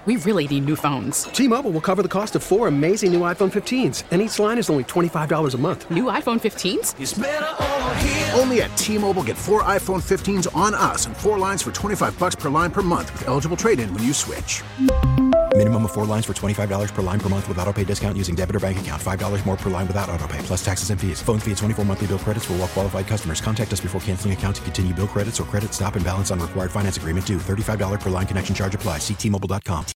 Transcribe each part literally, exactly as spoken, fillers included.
we really need new phones. T-Mobile will cover the cost of four amazing new iPhone fifteens, and each line is only twenty-five dollars a month. New iPhone fifteens? It's better over here. Only at T-Mobile, get four iPhone fifteens on us and four lines for twenty-five dollars per line per month with eligible trade-in when you switch. Minimum of four lines for twenty-five dollars per line per month with autopay discount using debit or bank account. five dollars more per line without autopay, plus taxes and fees. Phone fee at twenty-four monthly bill credits for well-qualified customers. Contact us before canceling account to continue bill credits or credit stop and balance on required finance agreement due. thirty-five dollars per line connection charge applies. See T Mobile dot com.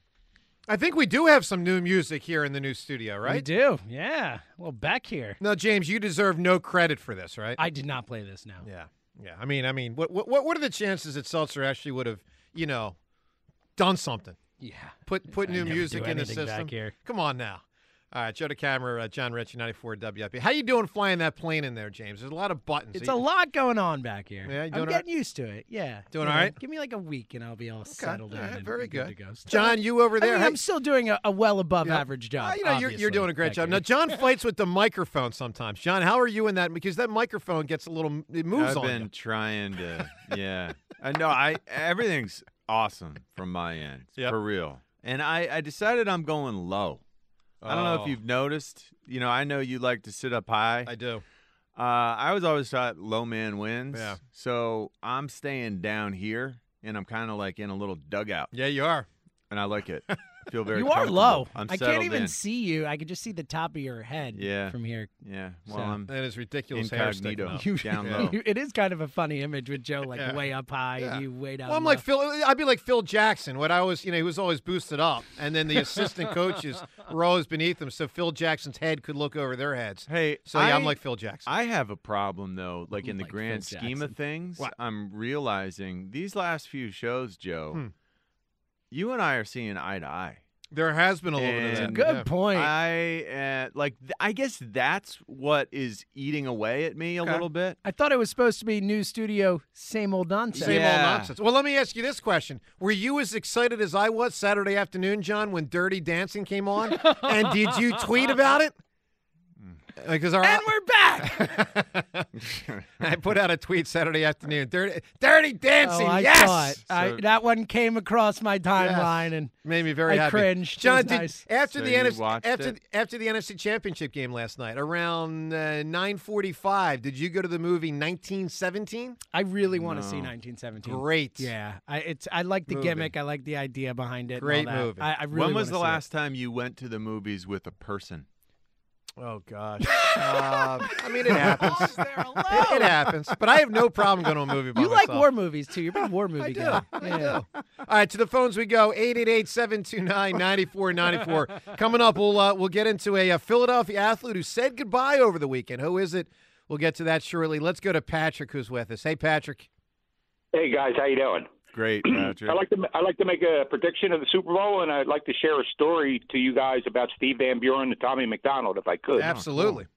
I think we do have some new music here in the new studio, right? We do, yeah. Well, back here. No, James, you deserve no credit for this, right? I did not play this now. Yeah, yeah. I mean, I mean, what what what are the chances that Seltzer actually would have, you know, done something? Yeah. Put put I new never music do in the anything system. back here. Come on now. All right, Joe DeCamera, uh, John Ritchie, ninety-four W I P. How you doing flying that plane in there, James? There's a lot of buttons. It's a lot going on back here. Yeah, you I'm doing all getting used to it. Yeah. Doing You all know, right? Give me like a week and I'll be all settled all in. right, and very good. good. to go. So, John, you over there? I mean, hey- I'm still doing a, a well above Yeah. average job. Uh, you know, you're, you're obviously, doing a great back job. here. Now, John fights with the microphone sometimes. John, how are you in that? Because that microphone gets a little, it moves I've on been you. trying to, yeah. I know. I everything's awesome from my end, Yep. for real. And I, I decided I'm going low. I don't know Oh. if you've noticed. You know, I know you like to sit up high. I do. Uh, I was always taught low man wins. Yeah. So I'm staying down here, and I'm kind of like in a little dugout, Yeah, you are. and I like it. I feel very You are comfortable. low. I'm I can't settled even in. see you. I can just see the top of your head Yeah. from here. Yeah. Well, So- I'm That is ridiculous hair sticking incognito, out. You- down Yeah. low. It is kind of a funny image with Joe like Yeah. way up high Yeah. and you way down Well, I'm low. like Phil. I'd be like Phil Jackson. What I was, you know, he was always boosted up, and then the assistant coaches were always beneath him, so Phil Jackson's head could look over their heads. Hey, So yeah, I, I'm like Phil Jackson. I have a problem though, like in the Like Phil grand scheme of Jackson. things. What? I'm realizing these last few shows, Joe. Hmm. You and I are seeing eye to eye. There has been a little bit of that. And Good yeah. point. I uh, like. Th- I guess that's what is eating away at me a Okay. little bit. I thought it was supposed to be new studio, same old nonsense. Same old Yeah. nonsense. Well, let me ask you this question: were you as excited as I was Saturday afternoon, John, when Dirty Dancing came on? And did you tweet about it? Because our And we're back. I put out a tweet Saturday afternoon. Dirty, dirty Dancing. Oh, I yes. saw it. I, So- that one came across my timeline, and Made me very I happy. cringed. It John, was did, nice. after So the you N F C watched after it? after the N F C Championship game last night, around uh, nine forty-five, did you go to the movie nineteen seventeen? I really want to see No. nineteen seventeen. Great. Yeah, I it's I like the Movie. gimmick. I like the idea behind it. and Great all that. movie. I, I really when was wanna the see last time you went to the movies with a person? Oh gosh. uh, I mean, it happens. there alone. It, it happens. But I have no problem going to a movie by You like myself. war movies too. You're a big war movie I do. guy. I Yeah. do. All right, to the phones we go. eight eight eight, seven two nine, nine four nine four. Coming up, we'll uh, we'll get into a, uh Philadelphia athlete who said goodbye over the weekend. Who is it? We'll get to that shortly. Let's go to Patrick, who's with us. Hey, Patrick. Hey guys, how you doing? Great, Patrick. I like to I like to make a prediction of the Super Bowl, and I'd like to share a story to you guys about Steve Van Buren and Tommy McDonald, if I could. Absolutely.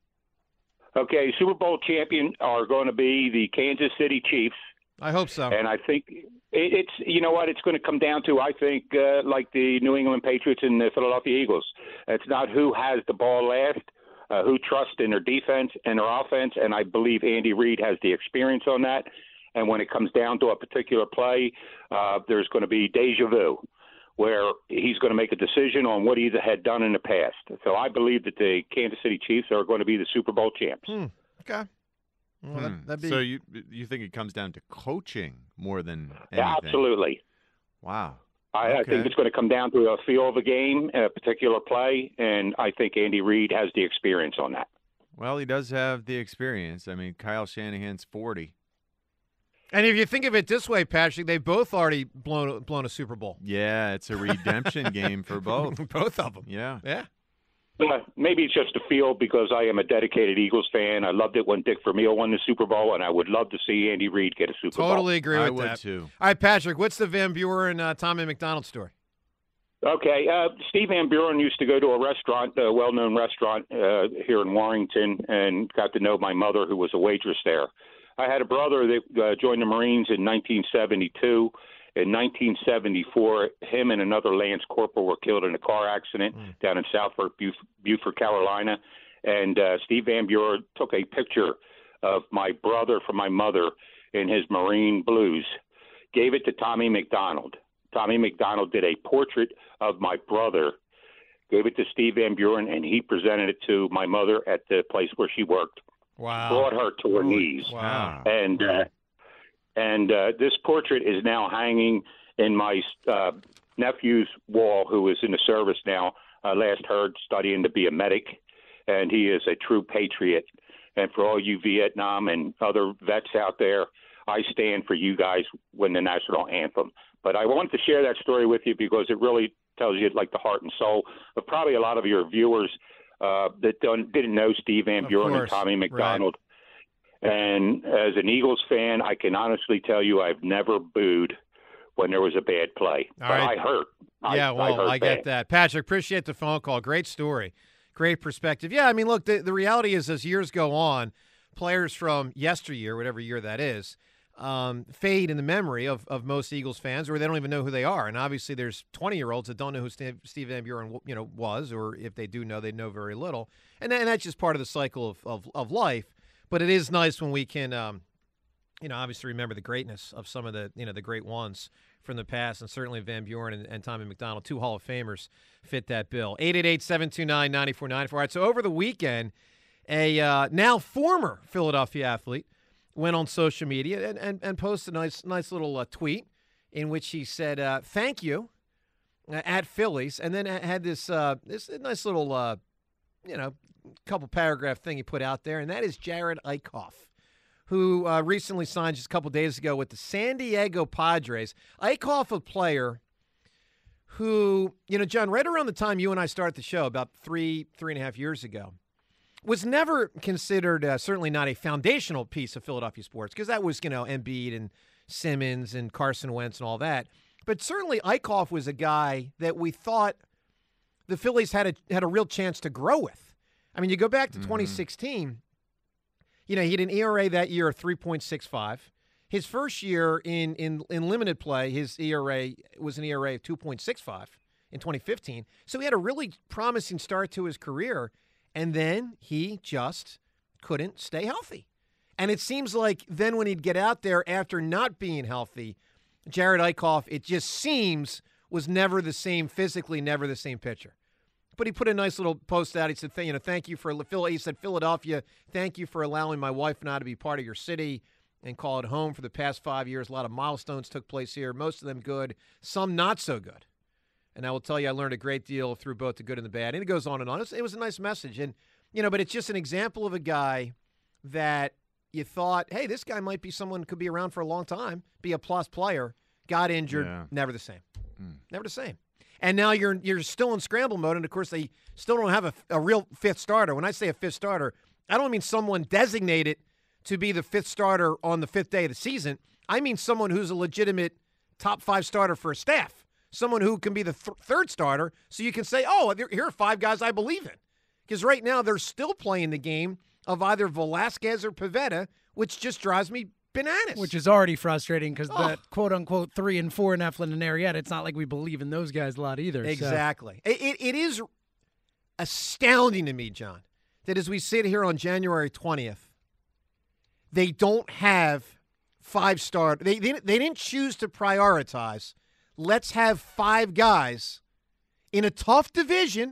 Okay, Super Bowl champion are going to be the Kansas City Chiefs, I hope so. and I think it, it's you know what it's going to come down to. I think uh, like the New England Patriots and the Philadelphia Eagles. It's not who has the ball last, uh, who trusts in their defense and their offense, and I believe Andy Reid has the experience on that. And when it comes down to a particular play, uh, there's going to be deja vu, where he's going to make a decision on what he had done in the past. So I believe that the Kansas City Chiefs are going to be the Super Bowl champs. Hmm. Okay. Well, that, Hmm. that'd be So you you think it comes down to coaching more than anything? Absolutely. Wow. I, I Okay. think it's going to come down to a feel of the game, a particular play, and I think Andy Reid has the experience on that. Well, he does have the experience. I mean, Kyle Shanahan's forty. And if you think of it this way, Patrick, they've both already blown blown a Super Bowl. Yeah, it's a redemption game for both. Both of them. Yeah. Yeah. Uh, maybe it's just a feel because I am a dedicated Eagles fan. I loved it when Dick Vermeil won the Super Bowl, and I would love to see Andy Reid get a Super Bowl. Totally agree with I would that. too. All right, Patrick, what's the Van Buren uh, Tommy McDonald story? Okay, uh, Steve Van Buren used to go to a restaurant, a well-known restaurant uh, here in Warrington, and got to know my mother, who was a waitress there. I had a brother that uh, joined the Marines in nineteen seventy-two. In nineteen seventy-four, him and another Lance Corporal were killed in a car accident mm. down in Southport, Buf- Beaufort, Carolina. And uh, Steve Van Buren took a picture of my brother from my mother in his Marine blues, gave it to Tommy McDonald. Tommy McDonald did a portrait of my brother, gave it to Steve Van Buren, and he presented it to my mother at the place where she worked. Wow. Brought her to her knees. Wow. And uh, and uh, this portrait is now hanging in my uh, nephew's wall, who is in the service now. I last heard studying to be a medic, and he is a true patriot. And for all you Vietnam and other vets out there, I stand for you guys when the national anthem. But I wanted to share that story with you because it really tells you like the heart and soul of probably a lot of your viewers uh, that don't, didn't know Steve Van Buren and Tommy McDonald. Right. And as an Eagles fan, I can honestly tell you I've never booed when there was a bad play. All but right. I hurt. Yeah, I, well, I, hurt I get bad. that. Patrick, appreciate the phone call. Great story. Great perspective. Yeah, I mean, look, the, the reality is as years go on, players from yesteryear, whatever year that is, um, fade in the memory of, of most Eagles fans, or they don't even know who they are. And obviously there's twenty-year-olds that don't know who Steve, Steve Van Buren you know, was, or if they do know, they know very little. And, and that's just part of the cycle of, of, of life. But it is nice when we can, um, you know, obviously remember the greatness of some of the, you know, the great ones from the past, and certainly Van Buren and, and Tommy McDonald, two Hall of Famers, fit that bill. eight eight eight, seven two nine, nine four nine four. All right, so over the weekend, a uh, now former Philadelphia athlete went on social media and, and, and posted a nice, nice little uh, tweet in which he said, uh, thank you, uh, at Phillies, and then had this, uh, this nice little, uh, you know, couple paragraph thing he put out there, and that is Jared Eichhoff, who uh, recently signed just a couple days ago with the San Diego Padres. Eichhoff, a player who, you know, John, right around the time you and I started the show, about three, three and a half years ago, was never considered, uh, certainly not a foundational piece of Philadelphia sports, because that was, you know, Embiid and Simmons and Carson Wentz and all that. But certainly Eichhoff was a guy that we thought the Phillies had a, had a real chance to grow with. I mean, you go back to mm-hmm. twenty sixteen, you know, he had an E R A that year of three point six five. His first year in, in, in limited play, his E R A was an E R A of two point six five in twenty fifteen. So he had a really promising start to his career, and then he just couldn't stay healthy. And it seems like then when he'd get out there after not being healthy, Jared Eichhoff, it just seems, was never the same physically, never the same pitcher. But he put a nice little post out. He said, you know, thank you for, he said, Philadelphia, thank you for allowing my wife and I to be part of your city and call it home for the past five years. A lot of milestones took place here, most of them good, some not so good. And I will tell you, I learned a great deal through both the good and the bad. And it goes on and on. It was, it was a nice message. And, you know, but it's just an example of a guy that you thought, hey, this guy might be someone who could be around for a long time, be a plus player, got injured, yeah. never the same. Mm. Never the same. And now you're you're still in scramble mode, and, of course, they still don't have a, a real fifth starter. When I say a fifth starter, I don't mean someone designated to be the fifth starter on the fifth day of the season. I mean someone who's a legitimate top five starter for a staff, someone who can be the th- third starter, so you can say, oh, here are five guys I believe in. Because right now they're still playing the game of either Velasquez or Pivetta, which just drives me bananas. Which is already frustrating because oh. the quote-unquote three and four in Eflin and Arrieta, it's not like we believe in those guys a lot either. Exactly. So. It, it, it is astounding to me, John, that as we sit here on January twentieth, they don't have five star. They, they, they didn't choose to prioritize. Let's have five guys in a tough division.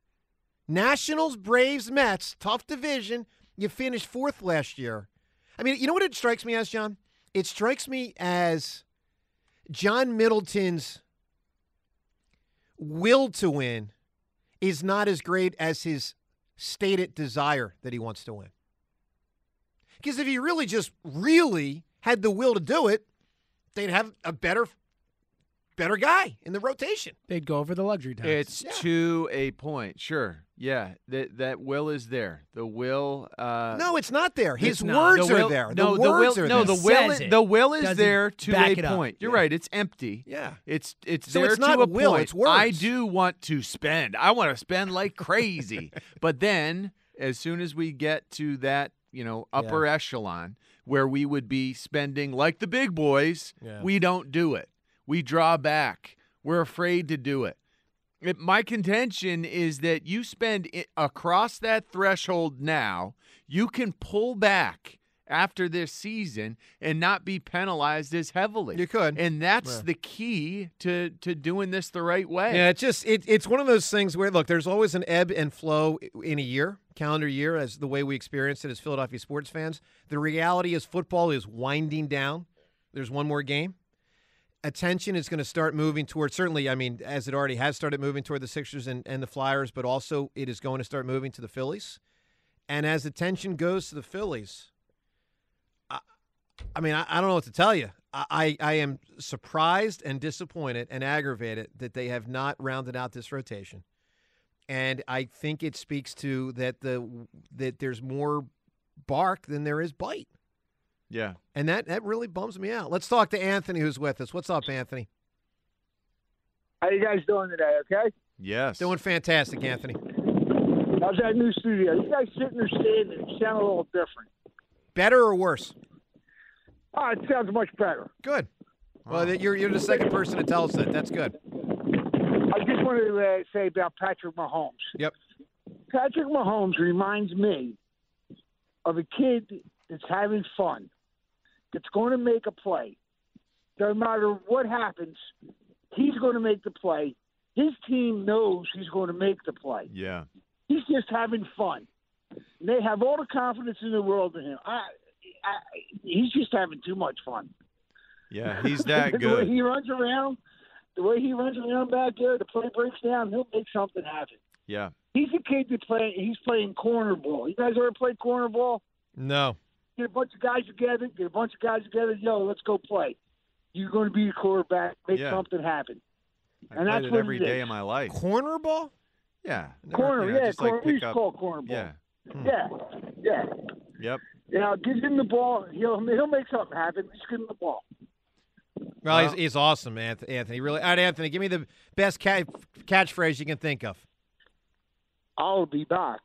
Nationals, Braves, Mets, tough division. You finished fourth last year. I mean, you know what it strikes me as, John? It strikes me as John Middleton's will to win is not as great as his stated desire that he wants to win. Because if he really just really had the will to do it, they'd have a better better guy in the rotation. They'd go over the luxury tax. It's yeah. to a point, sure. Yeah, that that will is there. The will. Uh, no, it's not there. His it's words the will, are there. No, the, the words will. are No, there. the will. Is, the will is Doesn't there to back a it up. point. You're yeah. right. It's empty. Yeah. It's it's so there it's not to a will. point. It's words. I do want to spend. I want to spend like crazy. But then, as soon as we get to that, you know, upper yeah. echelon where we would be spending like the big boys, yeah. we don't do it. We draw back. We're afraid to do it. It, my contention is that you spend it across that threshold now, you can pull back after this season and not be penalized as heavily. You could. And that's Yeah. the key to to doing this the right way. Yeah, it's just it, it's one of those things where, look, there's always an ebb and flow in a year, calendar year, as the way we experience it as Philadelphia sports fans. The reality is football is winding down. There's one more game. Attention is going to start moving toward, certainly, I mean, as it already has started moving toward the Sixers and, and the Flyers, but also it is going to start moving to the Phillies. And as attention goes to the Phillies, I, I mean, I, I don't know what to tell you. I, I am surprised and disappointed and aggravated that they have not rounded out this rotation. And I think it speaks to that the that there's more bark than there is bite. Yeah. And that, that really bums me out. Let's talk to Anthony, who's with us. What's up, Anthony? How you guys doing today, okay? Yes. Doing fantastic, Anthony. How's that new studio? You guys sitting there standing, you sound a little different. Better or worse? Oh, it sounds much better. Good. Well, that you're you're the second person to tell us that. That's good. I just wanted to uh, say about Patrick Mahomes. Yep. Patrick Mahomes reminds me of a kid that's having fun, that's going to make a play. No matter what happens, he's going to make the play. His team knows he's going to make the play. Yeah. He's just having fun. And they have all the confidence in the world in him. I, I, he's just having too much fun. Yeah, he's that the good. way he runs around, the way he runs around back there, the play breaks down, he'll make something happen. Yeah. He's a kid that play. He's playing corner ball. You guys ever played corner ball? No. Get a bunch of guys together. Get a bunch of guys together. Yo, let's go play. You're going to be the quarterback. Make Yeah. something happen. I And played that's it what every it day is. of my life. Corner ball? Yeah. Corner, You know, yeah, just like corner. we pick used to up- call it corner ball. Yeah. Yeah, yeah. Yep. You know, give him the ball. He'll he'll make something happen. Just give him the ball. Well, Well- he's, he's awesome, Anthony. Anthony, really. All right, Anthony, give me the best ca- catchphrase you can think of. I'll be back.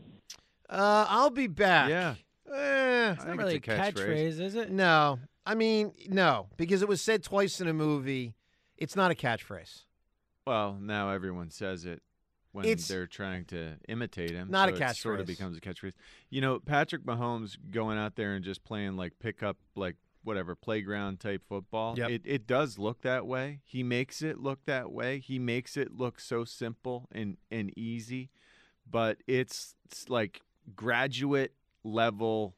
Uh, I'll be back. Yeah. Eh, It's I not think really it's a a catchphrase. catchphrase, is it? no. I mean, no, because it was said twice in a movie. It's not a catchphrase. Well, now everyone says it when It's they're trying to imitate him. not so a it sort of catchphrase. becomes a catchphrase. You know, Patrick Mahomes going out there and just playing like pickup, like whatever, playground type football. Yep. It, it does look that way. He makes it look that way. He makes it look so simple and, and easy, but it's, it's like graduate level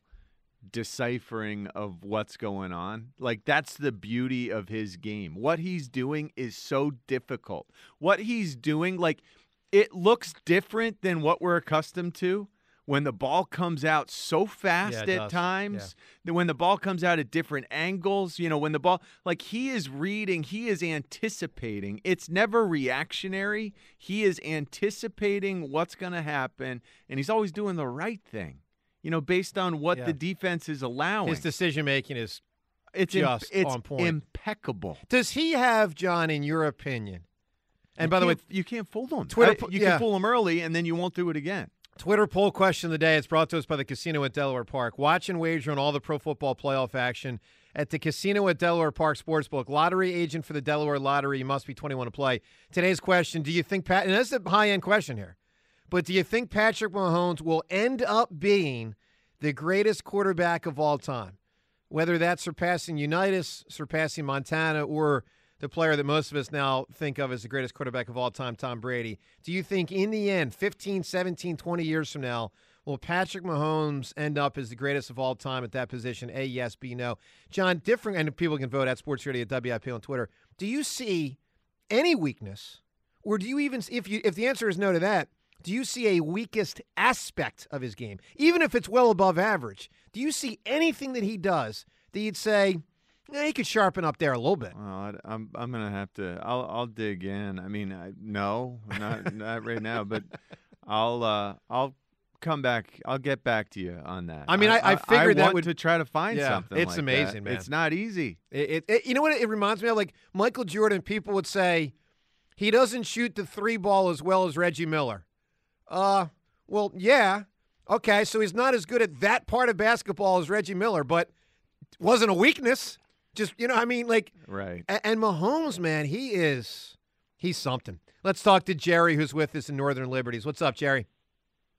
deciphering of what's going on. Like, that's the beauty of his game. What he's doing is so difficult. What he's doing, like, it looks different than what we're accustomed to when the ball comes out so fast Yeah, it at does. times, then when the ball comes out at different angles, you know, when the ball, like, he is reading, he is anticipating. It's never reactionary. He is anticipating what's going to happen, and he's always doing the right thing, you know, based on what Yeah. the defense is allowing. His decision making is. it's im- just it's on point. impeccable. Does he have, John, in your opinion? And You by the way, can't- you can't fool them. Twitter I- po- you yeah. can fool them early, and then you won't do it again. Twitter poll question of the day. It's brought to us by the Casino at Delaware Park. Watch and wager on all the pro football playoff action at the Casino at Delaware Park Sportsbook. Lottery agent for the Delaware Lottery. You must be twenty-one to play. Today's question, do you think Pat, and that's a high-end question here, but do you think Patrick Mahomes will end up being the greatest quarterback of all time? Whether that's surpassing Unitas, surpassing Montana, or the player that most of us now think of as the greatest quarterback of all time, Tom Brady. Do you think in the end, fifteen, seventeen, twenty years from now, will Patrick Mahomes end up as the greatest of all time at that position? A, yes, B, no. John, different, and people can vote at Sports Radio at W I P on Twitter. Do you see any weakness, or do you even, if you if the answer is no to that, do you see a weakest aspect of his game, even if it's well above average? Do you see anything that he does that you'd say, yeah, he could sharpen up there a little bit? Well, I, I'm I'm gonna have to. I'll I'll dig in. I mean, I, no, not not right now, but I'll uh, I'll come back. I'll get back to you on that. I mean, I- I figured that want would- to try to find Yeah, something. it's like amazing, that. man. It's not easy. It, it, it- you know what it reminds me of? Like Michael Jordan, people would say he doesn't shoot the three ball as well as Reggie Miller. Uh, well, yeah. Okay, so he's not as good at that part of basketball as Reggie Miller, but wasn't a weakness. Just, you know, I mean, like, Right. a- and Mahomes, man, he is, he's something. Let's talk to Jerry, who's with us in Northern Liberties. What's up, Jerry?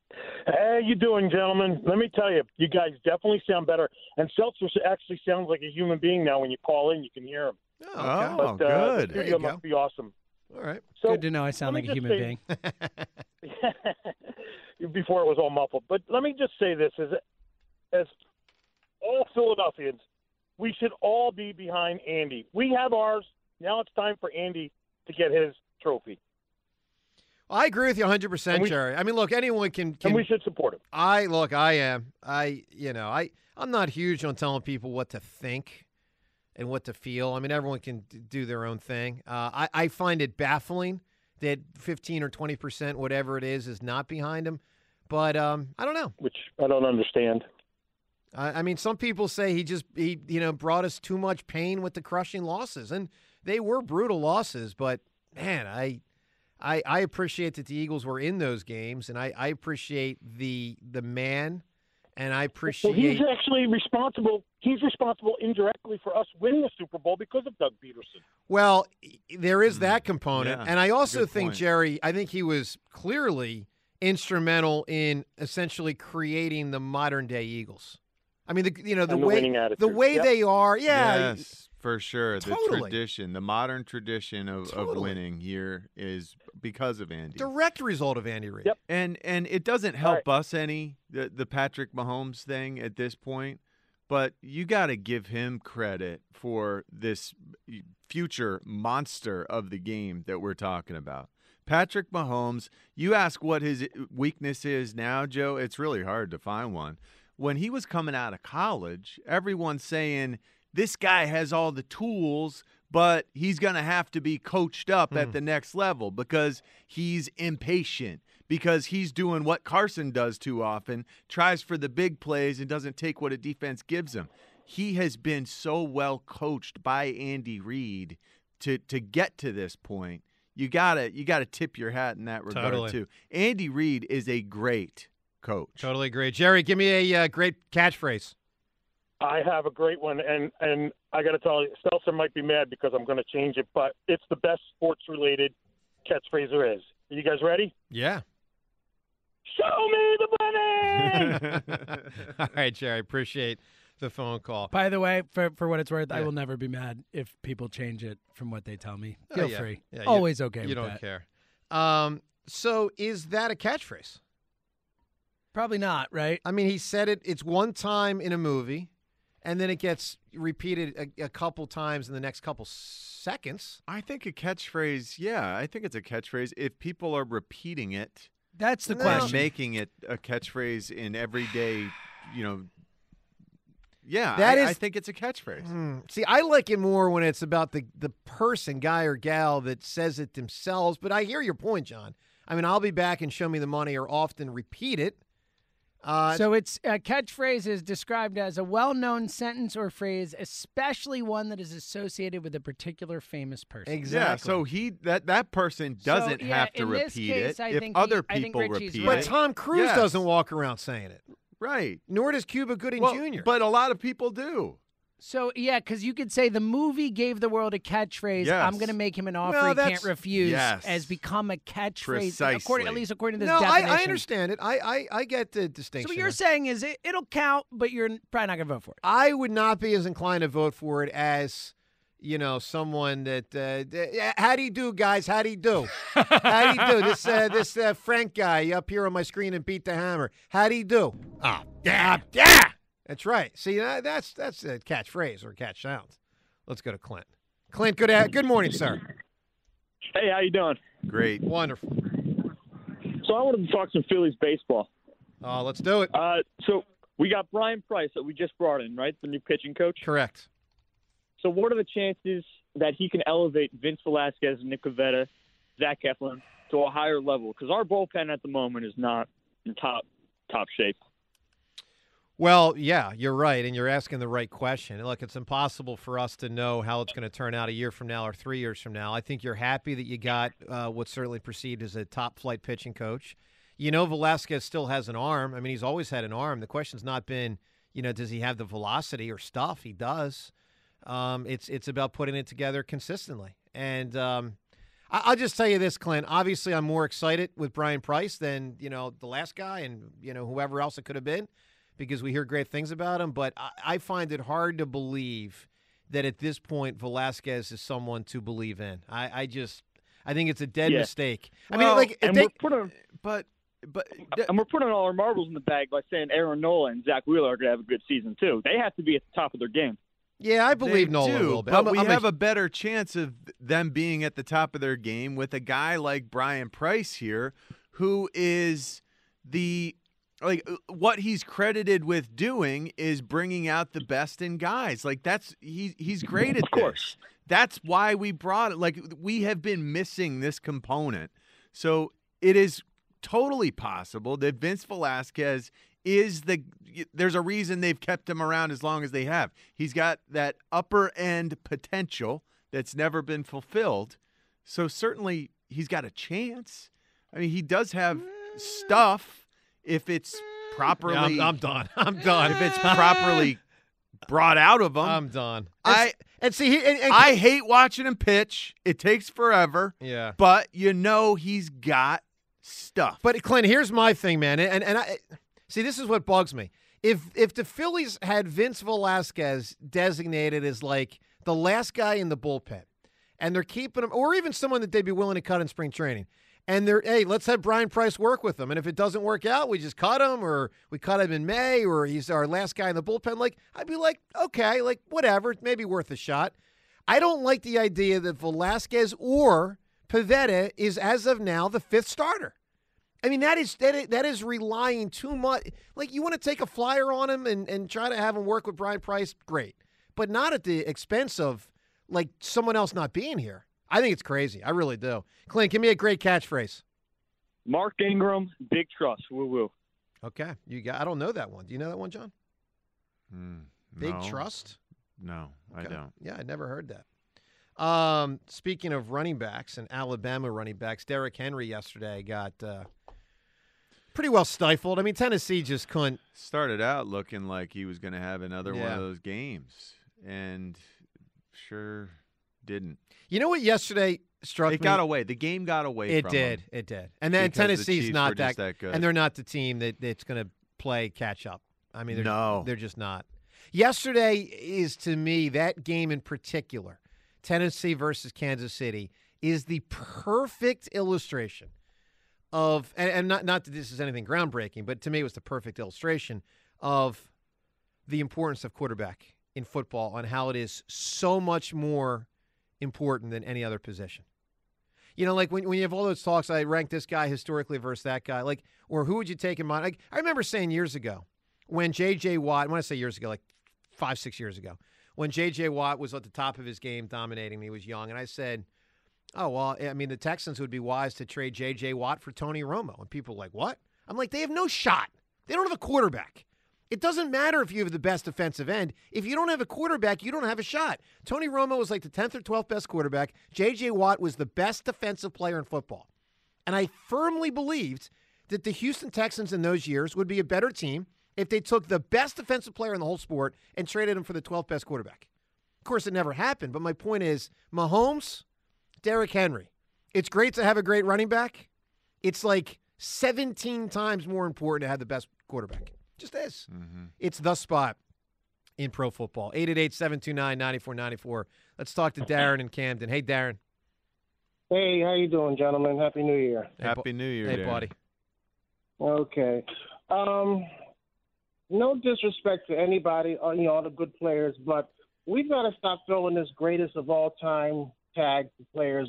How you doing, gentlemen? Let me tell you, you guys definitely sound better. And Seltzer actually sounds like a human being now. When you call in, you can hear him. Oh, Oh, But, uh, good. The There studio you go. must be awesome. All right. So, Good to know I sound let like me a just human say- being. Before it was all muffled. But let me just say this: as, as all Philadelphians, we should all be behind Andy. We have ours. Now it's time for Andy to get his trophy. I agree with you one hundred percent, And we- Jerry. I mean, look, anyone can, can. And we should support him. I look. I am. I. You know. I. I'm not huge on telling people what to think and what to feel. I mean, everyone can d- do their own thing. Uh, I. I find it baffling that fifteen or twenty percent, whatever it is, is not behind him. But um, I don't know. Which I don't understand. I, I mean, some people say he just he you know brought us too much pain with the crushing losses, and they were brutal losses. But man, I. I, I appreciate that the Eagles were in those games, and I, I appreciate the the man, and I appreciate. Well, he's actually responsible. He's responsible indirectly for us winning the Super Bowl because of Doug Peterson. Well, there is that component, Yeah, and I also good think point. Jerry. I think he was clearly instrumental in essentially creating the modern day Eagles. I mean, the you know the And the way winning attitude. the way Yep. they are, yeah. Yes, for sure. Totally. The tradition, the modern tradition of, of Totally. winning here is because of Andy. Direct result of Andy Reid. Yep. And and it doesn't help us any the the Patrick Mahomes thing at this point, but you got to give him credit for this future monster of the game that we're talking about. Patrick Mahomes, you ask what his weakness is now, Joe, it's really hard to find one. When he was coming out of college, everyone's saying this guy has all the tools, but he's going to have to be coached up Hmm. at the next level because he's impatient, because he's doing what Carson does too often, tries for the big plays and doesn't take what a defense gives him. He has been so well coached by Andy Reid to to get to this point. You gotta you gotta tip your hat in that regard Totally. too. Andy Reid is a great coach. Totally agree. Jerry, give me a uh, great catchphrase. I have a great one, and, and I got to tell you, Stelzer might be mad because I'm going to change it, but it's the best sports-related catchphrase there is. Are you guys ready? Yeah. Show me the money! All right, Jerry. Appreciate the phone call. By the way, for for what it's worth, I Yeah. will never be mad if people change it from what they tell me. Oh, Feel yeah. free. Yeah, you- Always okay You with don't that. care. Um, so is that a catchphrase? Probably not, right? I mean, he said it. It's one time in a movie, and then it gets repeated a, a couple times in the next couple seconds. I think a catchphrase, yeah, I think it's a catchphrase. If people are repeating it, That's the No. and question. making it a catchphrase in everyday, you know, yeah, That I, is- I think it's a catchphrase. Hmm. See, I like it more when it's about the the person, guy or gal, that says it themselves. But I hear your point, John. I mean, I'll be back and show me the money, or often repeat it. Uh, So it's a catchphrase is described as a well-known sentence or phrase, especially one that is associated with a particular famous person. exactly. Yeah, so he that that person So, doesn't yeah, have to in this repeat case, it. I if think other he- I think people Richie's repeat but it, Tom Cruise yes. doesn't walk around saying it. right? Nor does Cuba Gooding Well, Junior But a lot of people do. So, yeah, because you could say the movie gave the world a catchphrase. Yes. I'm going to make him an offer Well, he that's- can't refuse. Yes. Has become a catchphrase, Precisely. according, at least according to this no, I, definition. I understand it. I, I, I get the So distinction. what you're there. saying is it, it'll count, but you're probably not going to vote for it. I would not be as inclined to vote for it as, you know, someone that. Uh, d- how do you do, guys? How do you do? How do you do? This uh, this uh, Frank guy up here on my screen and beat the hammer. How do you do? Oh, yeah, yeah. That's right. See, that, that's that's a catchphrase or catch sound. Let's go to Clint. Clint, good a- good morning, sir. Hey, how you doing? Great. Wonderful. So I wanted to talk some Phillies baseball. Uh, let's do it. Uh, so we got Brian Price that we just brought in, right? The new pitching coach. Correct. So what are the chances that he can elevate Vince Velasquez, Nick Pivetta, Zach Eflin to a higher level? Because our bullpen at the moment is not in top top shape. Well, yeah, you're right, and you're asking the right question. Look, it's impossible for us to know how it's going to turn out a year from now or three years from now. I think you're happy that you got uh, what's certainly perceived as a top-flight pitching coach. You know Velasquez still has an arm. I mean, he's always had an arm. The question's not been, you know, does he have the velocity or stuff? He does. Um, it's it's about putting it together consistently. And um, I- I'll just tell you this, Clint. Obviously, I'm more excited with Brian Price than, you know, the last guy and, you know, whoever else it could have been because we hear great things about him. But I, I find it hard to believe that at this point Velasquez is someone to believe in. I, I just I think it's a dead Yeah. mistake. I Well, mean, like, if and they, we're putting, but but and we're putting all our marbles in the bag by saying Aaron Nola and Zach Wheeler are going to have a good season too. They have to be at the top of their game. yeah, I believe They Nolan do, will be. but I'm a- we I'm a- have a better chance of them being at the top of their game with a guy like Brian Price here, who is the like what he's credited with doing is bringing out the best in guys. Like that's he he's great at Of course. this. That's why we brought it. Like we have been missing this component, so it is totally possible that Vince Velasquez is the there's a reason they've kept him around as long as they have. He's got that upper end potential that's never been fulfilled. So certainly he's got a chance. I mean, he does have stuff if it's properly Yeah, I'm, I'm done. I'm done. if it's properly brought out of him. I'm done. I and see, he, and, and I hate watching him pitch. It takes forever. yeah. But you know he's got stuff. But Clint, here's my thing, man, and and I see this is what bugs me. If if the Phillies had Vince Velasquez designated as like the last guy in the bullpen, and they're keeping him, or even someone that they'd be willing to cut in spring training, and they're hey, let's have Brian Price work with him, and if it doesn't work out, we just cut him, or we cut him in May, or he's our last guy in the bullpen. Like I'd be like, okay, like whatever, it may be worth a shot. I don't like the idea that Velasquez or Pivetta is as of now the fifth starter. I mean, that is that is, that is relying too much. Like, you want to take a flyer on him and, and try to have him work with Brian Price, great. But not at the expense of, like, someone else not being here. I think it's crazy. I really do. Clint, give me a great catchphrase. Mark Ingram, big trust. Woo woo. Okay. you got. I don't know that one. Do you know that one, John? Mm, Big no. trust? No, I Okay. don't. Yeah, I never heard that. Um, speaking of running backs and Alabama running backs, Derrick Henry yesterday got uh, pretty well stifled. I mean, Tennessee just couldn't. Started out looking like he was going to have another one Yeah. of those games, and sure didn't. You know what yesterday struck It me? got away. The game got away It from did. him. It did. And then because the Tennessee's Chiefs not were just that, that good. and they're not the team that that's going to play catch up. I mean, they're, No. they're just not. Yesterday is, to me, that game in particular, Tennessee versus Kansas City, is the perfect illustration of, and, and not, not that this is anything groundbreaking, but to me it was the perfect illustration of the importance of quarterback in football and how it is so much more important than any other position. You know, like when, when you have all those talks, I rank this guy historically versus that guy, like, or who would you take in mind? Like, I remember saying years ago when J J. Watt, when I say years ago, like five, six years ago, when J J. Watt was at the top of his game, dominating, he was young, and I said, oh, well, I mean, the Texans would be wise to trade J J. Watt for Tony Romo. And people were like, what? I'm like, they have no shot. They don't have a quarterback. It doesn't matter if you have the best defensive end. If you don't have a quarterback, you don't have a shot. Tony Romo was like the tenth or twelfth best quarterback. J J. Watt was the best defensive player in football. And I firmly believed that the Houston Texans in those years would be a better team if they took the best defensive player in the whole sport and traded him for the twelfth best quarterback. Of course, it never happened, but my point is, Mahomes, Derrick Henry. It's great to have a great running back. It's like seventeen times more important to have the best quarterback. Just is. Mm-hmm. It's the spot in pro football. eight eight eight, seven two nine, nine four nine four. Let's talk to Darren in Camden. Hey, Darren. Hey, how you doing, gentlemen? Happy New Year. Happy New Year, Hey, Darren. buddy. Okay. Um, no disrespect to anybody, or, you know, all the good players, but we've got to stop throwing this greatest of all time tag to players,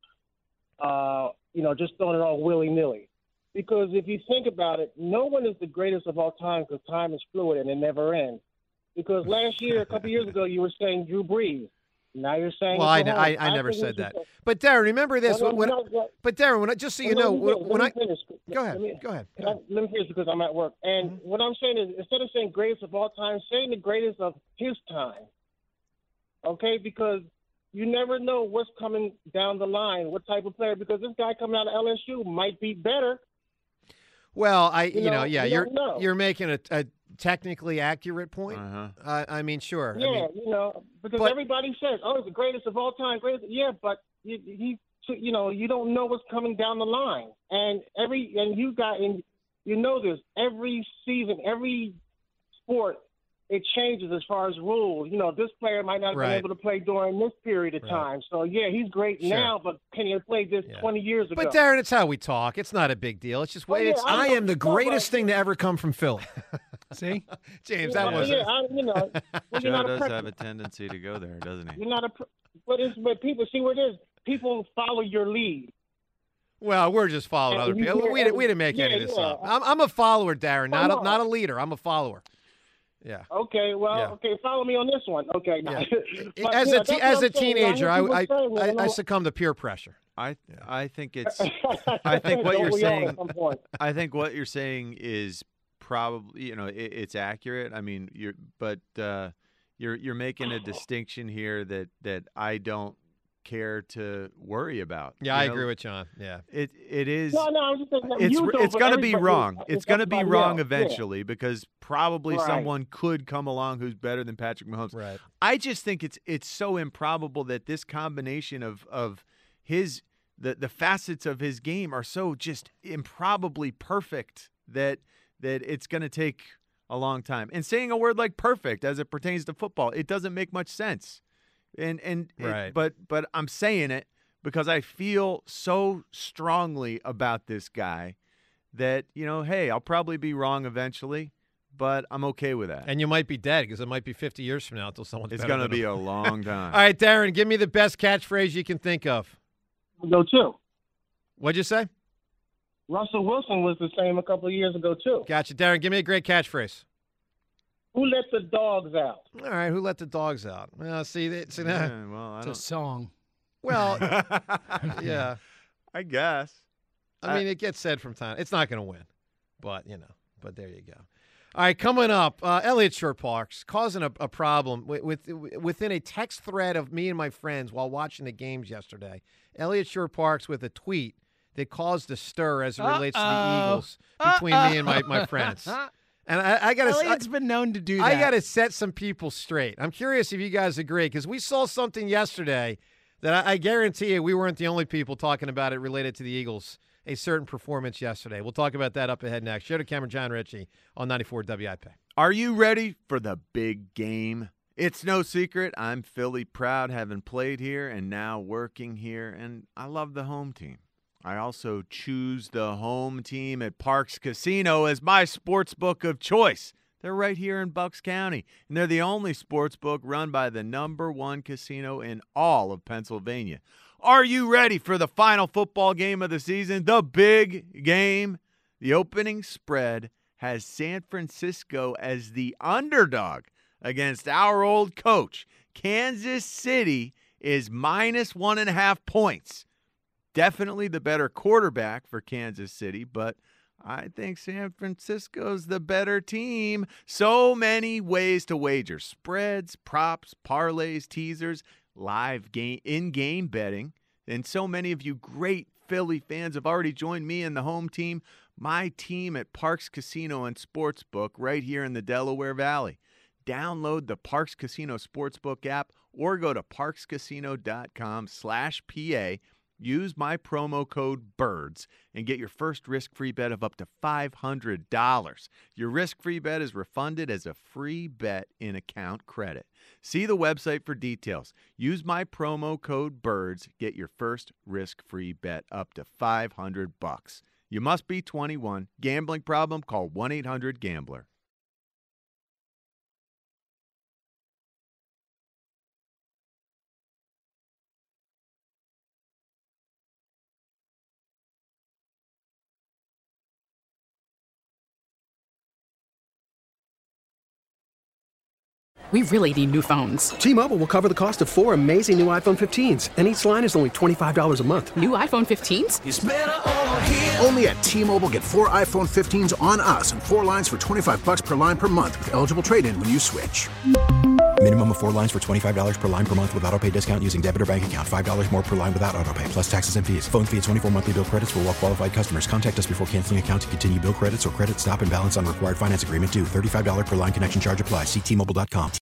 uh, you know, just throwing it all willy-nilly. Because if you think about it, no one is the greatest of all time because time is fluid and it never ends. Because last year, a couple years ago, you were saying Drew Brees. Now you're saying Well, I, it's I, Mahomes. I never think said we that. should- But, Darren, remember this. No, no, when, no, no. but, Darren, when I, just so you Well, know, let me when, when I finish. Let me finish. Go Let ahead. me- Go ahead. Can I, let me finish because I'm at work. And Mm-hmm. what I'm saying is, instead of saying greatest of all time, saying the greatest of his time. Okay? Because you never know what's coming down the line, what type of player. Because this guy coming out of L S U might be better. Well, I, you, You know, know, yeah, you you're don't know. you're making a, a technically accurate point. Uh-huh. Uh, I mean, sure. Yeah, I mean, you know, because but- everybody says, "Oh, it's the greatest of all time." Greatest, yeah, but he, he to, you know, you don't know what's coming down the line. And every and you got and you know this every season, every sport, it changes as far as rules. You know, this player might not have Right. been able to play during this period of Right. time. So yeah, he's great Sure. now, but can he have played this Yeah. twenty years ago? But Darren, it's how we talk. It's not a big deal. It's just Oh, yeah, it's. I I know. am the greatest thing to ever come from Philly. See? James, yeah, that yeah, wasn't. I, you know, well, you're Joe not a does pre- have a tendency to go there, doesn't he? You're not a, pre- but it's but people see what it is. People follow your lead. Well, we're just following Yeah, other you people. hear- We didn't, we didn't make yeah, any of this yeah. up. I'm, I'm a follower, Darren, not no. a, not a leader. I'm a follower. Yeah. Okay, well, Yeah. okay, follow me on this one. Okay, now. But, as yeah, a te- that's as what a I'm saying. teenager, I hear people I, saying that, I, and I I'm- succumbed to peer pressure. I I think it's I think what Don't you're we all at saying some point? I think what you're saying is probably you know it, it's accurate. I mean you're but uh, you're you're making a distinction here that that I don't care to worry about. Yeah, You I know, agree with John. Yeah. It it is. No, no, I'm just saying that It's you don't, it's but going to be everybody- wrong. It's it's going to be everybody wrong else, yeah. eventually because probably Right. someone could come along who's better than Patrick Mahomes. Right. I just think it's it's so improbable that this combination of of his the the facets of his game are so just improbably perfect that that it's going to take a long time. And saying a word like perfect as it pertains to football, it doesn't make much sense. And and it- Right. but but I'm saying it because I feel so strongly about this guy that, you know, hey, I'll probably be wrong eventually, but I'm okay with that. And you might be dead because it might be fifty years from now until someone's It's better going to than be him. a long time. All right, Darren, give me the best catchphrase you can think of. Go too. What'd you say? Russell Wilson was the same a couple of years ago too. Gotcha. Darren, give me a great catchphrase. Who let the dogs out? All right, who let the dogs out? Well, see, that, see that. Yeah, well, I It's a don't. song. Well, yeah. I guess. I mean, it gets said from time. It's not going to win, but you know. But there you go. All right, coming up, uh, Elliott Shore-Parks causing a, a problem with, with within a text thread of me and my friends while watching the games yesterday. Elliott Shore-Parks with a tweet that caused a stir as it relates to the Uh-oh. Eagles between me and my, my friends. And I, I got to. Elliott's been known to do that. I got to set some people straight. I'm curious if you guys agree because we saw something yesterday that I, I guarantee you we weren't the only people talking about it related to the Eagles. A certain performance yesterday. We'll talk about that up ahead next. Show to Cameron, John Ritchie on ninety-four W I P. Are you ready for the big game? It's no secret. I'm Philly proud, having played here and now working here, and I love the home team. I also choose the home team at Parks Casino as my sports book of choice. They're right here in Bucks County, and they're the only sports book run by the number one casino in all of Pennsylvania. Are you ready for the final football game of the season, the big game? The opening spread has San Francisco as the underdog against our old coach. Kansas City is minus one and a half points. Definitely the better quarterback for Kansas City, but I think San Francisco's the better team. So many ways to wager. Spreads, props, parlays, teasers, live game, in-game betting. And so many of you great Philly fans have already joined me in the home team, my team at Parks Casino and Sportsbook right here in the Delaware Valley. Download the Parks Casino Sportsbook app or go to parkscasino.com slash PA. Use my promo code BIRDS and get your first risk-free bet of up to five hundred dollars. Your risk-free bet is refunded as a free bet in account credit. See the website for details. Use my promo code BIRDS. Get your first risk-free bet up to five hundred bucks. You must be twenty-one. Gambling problem? Call one eight hundred gambler. We really need new phones. T-Mobile will cover the cost of four amazing new iPhone fifteens, and each line is only twenty-five dollars a month. New iPhone fifteens? It's better over here. Only at T-Mobile, get four iPhone fifteens on us and four lines for twenty-five bucks per line per month with eligible trade-in when you switch. Minimum of four lines for twenty-five dollars per line per month with autopay discount using debit or bank account. five dollars more per line without autopay, plus taxes and fees. Phone fee at twenty-four monthly bill credits for well-qualified customers. Contact us before canceling account to continue bill credits or credit stop and balance on required finance agreement due. thirty-five dollars per line connection charge applies. See T Mobile dot com.